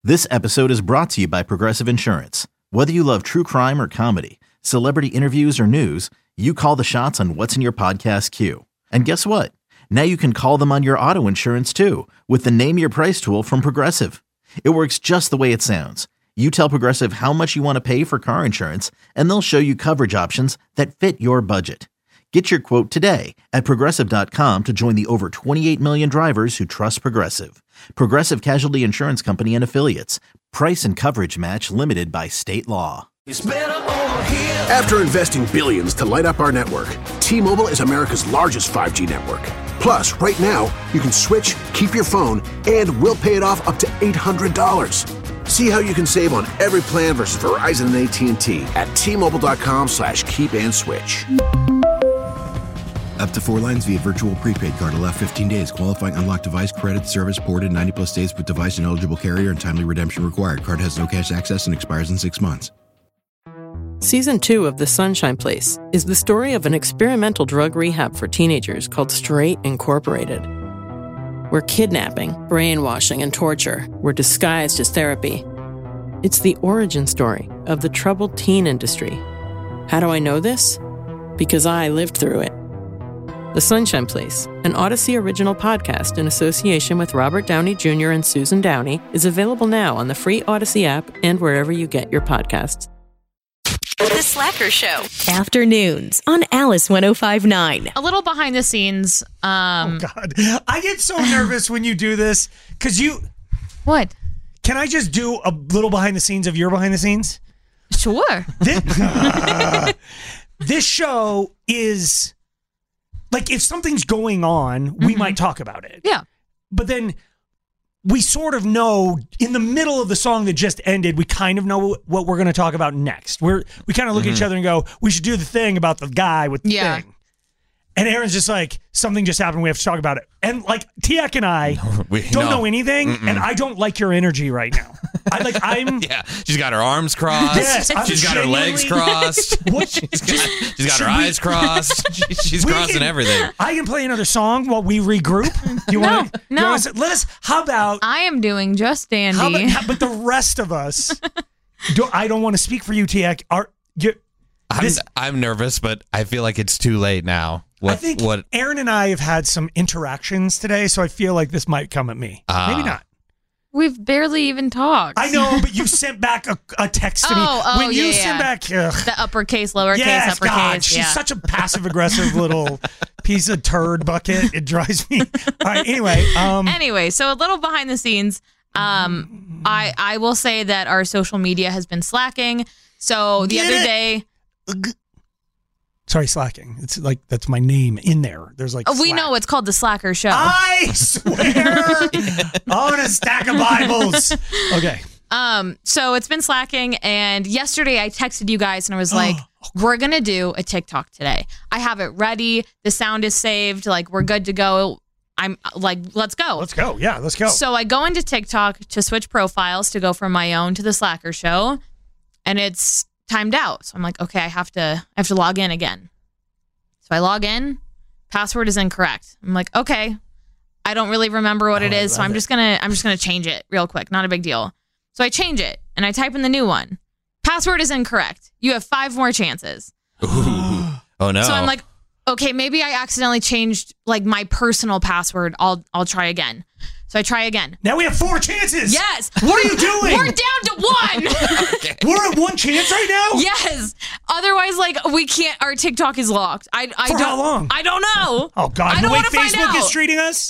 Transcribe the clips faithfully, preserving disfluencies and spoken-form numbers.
This episode is brought to you by Progressive Insurance. Whether you love true crime or comedy, celebrity interviews or news, you call the shots on what's in your podcast queue. And guess what? Now you can call them on your auto insurance too with the Name Your Price tool from Progressive. It works just the way it sounds. You tell Progressive how much you want to pay for car insurance, and they'll show you coverage options that fit your budget. Get your quote today at Progressive dot com to join the over twenty-eight million drivers who trust Progressive. Progressive Casualty Insurance Company and Affiliates. Price and coverage match limited by state law. It's better over here. After investing billions to light up our network, T-Mobile is America's largest five G network. Plus, right now, you can switch, keep your phone, and we'll pay it off up to eight hundred dollars. See how you can save on every plan versus Verizon and A T and T at T-Mobile.com slash keep and switch. Up to four lines via virtual prepaid card. Allow fifteen days. Qualifying unlocked device credit service ported ninety plus days with device and eligible carrier and timely redemption required. Card has no cash access and expires in six months. Season two of The Sunshine Place is the story of an experimental drug rehab for teenagers called Straight Incorporated, where kidnapping, brainwashing, and torture were disguised as therapy. It's the origin story of the troubled teen industry. How do I know this? Because I lived through it. The Sunshine Place, an Odyssey original podcast in association with Robert Downey Junior and Susan Downey, is available now on the free Odyssey app and wherever you get your podcasts. The Slacker Show. Afternoons on Alice one oh five point nine. A little behind the scenes. Um, oh, God. I get so nervous when you do this because you... What? Can I just do a little behind the scenes of your behind the scenes? Sure. This, uh, this show is... Like, if something's going on, we mm-hmm. might talk about it. Yeah. But then we sort of know, in the middle of the song that just ended, we kind of know what we're going to talk about next. We're, we kind of look mm-hmm. at each other and go, we should do the thing about the guy with the yeah. thing. And Aaron's just like, something just happened, we have to talk about it. And, like, Tiak and I no, we, don't no. know anything, Mm-mm. and I don't like your energy right now. I like, I'm... Yeah, she's got her arms crossed. Yes, she's got her legs crossed. What? She's got, she's got her we, eyes crossed. She, she's crossing can, everything. I can play another song while we regroup. Do you no, want to? No, let us, how about... I am doing just dandy. How about, how, but the rest of us, do, I don't want to speak for you, Tiak. Are you... I'm, this, I'm nervous, but I feel like it's too late now. What, I think what, Aaron and I have had some interactions today, so I feel like this might come at me. Uh, Maybe not. We've barely even talked. I know, but you sent back a, a text to oh, me. Oh, when yeah, you yeah. send back... Ugh. The uppercase, lowercase, yes, uppercase. God, she's yeah. such a passive-aggressive little piece of turd bucket. It drives me... All right, anyway. Um, anyway, so a little behind the scenes. Um, I, I will say that our social media has been slacking. So the Get other it? day... Sorry, slacking. It's like, that's my name in there. There's like, oh, we slack. know it's called The Slacker Show. I swear on a stack of Bibles. Okay. Um, so it's been slacking, and yesterday I texted you guys and I was like, we're going to do a TikTok today. I have it ready. The sound is saved. Like, we're good to go. I'm like, let's go. Let's go. Yeah, let's go. So I go into TikTok to switch profiles to go from my own to The Slacker Show, and it's timed out. So I'm like, okay, I have to I have to log in again. So I log in, password is incorrect. I'm like, okay, I don't really remember what oh, it is, so I'm it. just gonna I'm just gonna change it real quick. Not a big deal. So I change it and I type in the new one. Password is incorrect. You have five more chances. Ooh. Oh no. So I'm like, okay, maybe I accidentally changed like my personal password. I'll I'll try again. So I try again. Now we have four chances. Yes. What are you doing? We're down to one. Okay. We're at one chance right now? Yes. Otherwise, like, we can't, our TikTok is locked. I, I For don't, how long? I don't know. Oh, God. I don't The way want to find Facebook out. is treating us?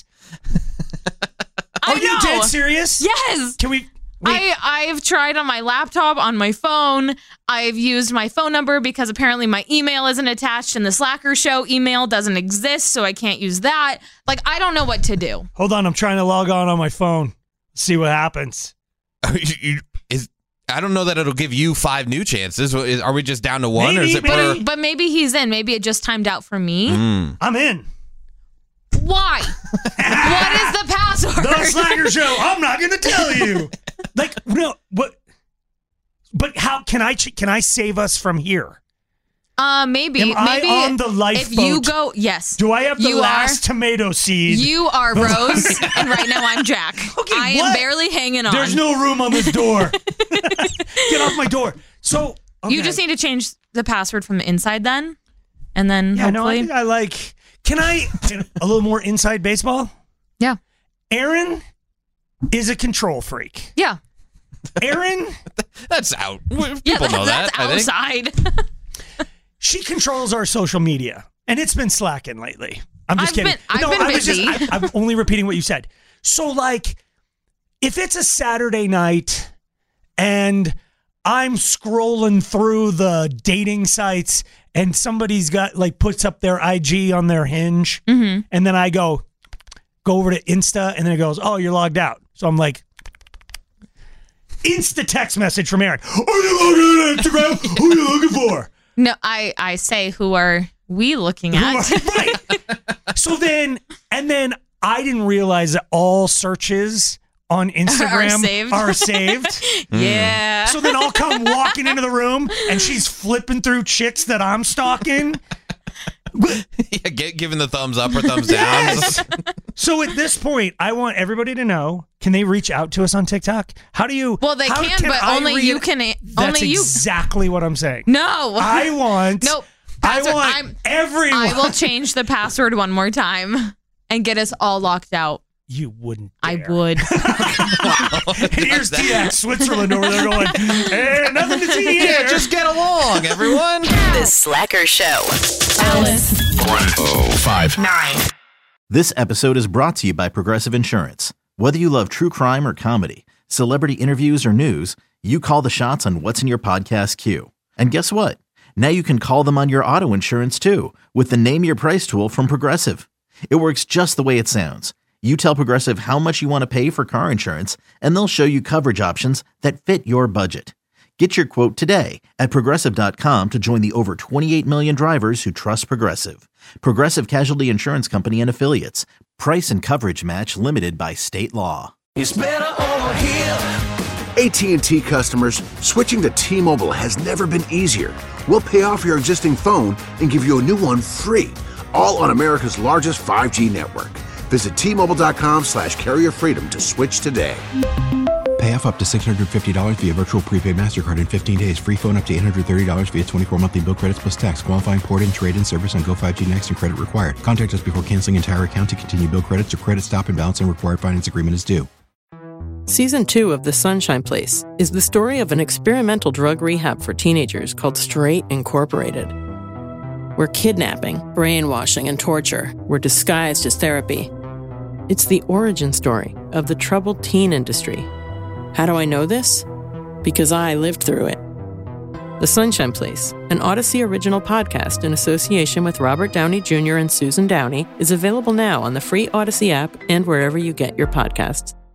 I Are you know. dead serious? Yes. Can we... Wait. I, I've tried on my laptop, on my phone. I've used my phone number because apparently my email isn't attached and the Slacker Show email doesn't exist, so I can't use that. Like, I don't know what to do. Hold on. I'm trying to log on on my phone. See what happens. you, is, I don't know that it'll give you five new chances. Is, are we just down to one? Maybe, or is it but, per... But maybe he's in. Maybe it just timed out for me. Mm. I'm in. Why? What is the password? The Slacker Show. I'm not going to tell you. Like, no, what? But how can I can I save us from here? Uh, maybe. Am I maybe on the lifeboat? If you go, yes. Do I have the you last are, tomato seed? You are Rose, and right now I'm Jack. Okay, I am what? barely hanging on. There's no room on this door. Get off my door. So okay. You just need to change the password from the inside then, and then Yeah, no, I hopefully. think I like. Can I a little more inside baseball? Yeah. Aaron is a control freak. Yeah. Aaron, That's out. People Yeah, know that's that. I think. outside. she controls our social media, and it's been slacking lately. I'm just I've kidding. been- I've no, been I was busy. just. I, I'm only repeating what you said. So, like, if it's a Saturday night and I'm scrolling through the dating sites and somebody's got like puts up their I G on their Hinge, Mm-hmm. and then I go go over to Insta, and then it goes, "Oh, you're logged out." So I'm like, Insta text message from Aaron. Are you logging at Instagram? Who are you looking for? No, I, I say, who are we looking at? Right. So then, and then I didn't realize that all searches on Instagram Are saved. Are saved. Yeah. So then I'll come walking into the room and she's flipping through chicks that I'm stalking. Yeah, get, giving the thumbs up or thumbs down. So at this point, I want everybody to know, can they reach out to us on TikTok? How do you? Well, they how can, but I only read- you can. That's Only you. exactly what I'm saying. No. I want. Nope. I Password- want I'm- everyone. I will change the password one more time and get us all locked out. You wouldn't. I dare. would. And here's T X Switzerland over there going, hey, nothing to see here. Yeah, just get along, everyone. The Slacker Show. Alice. Oh, five. Nine. This episode is brought to you by Progressive Insurance. Whether you love true crime or comedy, celebrity interviews or news, you call the shots on what's in your podcast queue. And guess what? Now you can call them on your auto insurance too with the Name Your Price tool from Progressive. It works just the way it sounds. You tell Progressive how much you want to pay for car insurance, and they'll show you coverage options that fit your budget. Get your quote today at Progressive dot com to join the over twenty-eight million drivers who trust Progressive. Progressive Casualty Insurance Company and Affiliates. Price and coverage match limited by state law. It's better over here. A T and T customers, switching to T-Mobile has never been easier. We'll pay off your existing phone and give you a new one free, all on America's largest five G network. Visit T-Mobile.com slash carrier freedom to switch today. Pay off up to six hundred fifty dollars via virtual prepaid MasterCard in fifteen days. Free phone up to eight hundred thirty dollars via twenty-four monthly bill credits plus tax. Qualifying port-in, trade-in service on Go five G Next and credit required. Contact us before canceling entire account to continue bill credits or credit stop and balance and required finance agreement is due. Season two of The Sunshine Place is the story of an experimental drug rehab for teenagers called Straight Incorporated, where kidnapping, brainwashing, and torture were disguised as therapy. It's the origin story of the troubled teen industry. How do I know this? Because I lived through it. The Sunshine Place, an Odyssey original podcast in association with Robert Downey Junior and Susan Downey, is available now on the free Odyssey app and wherever you get your podcasts.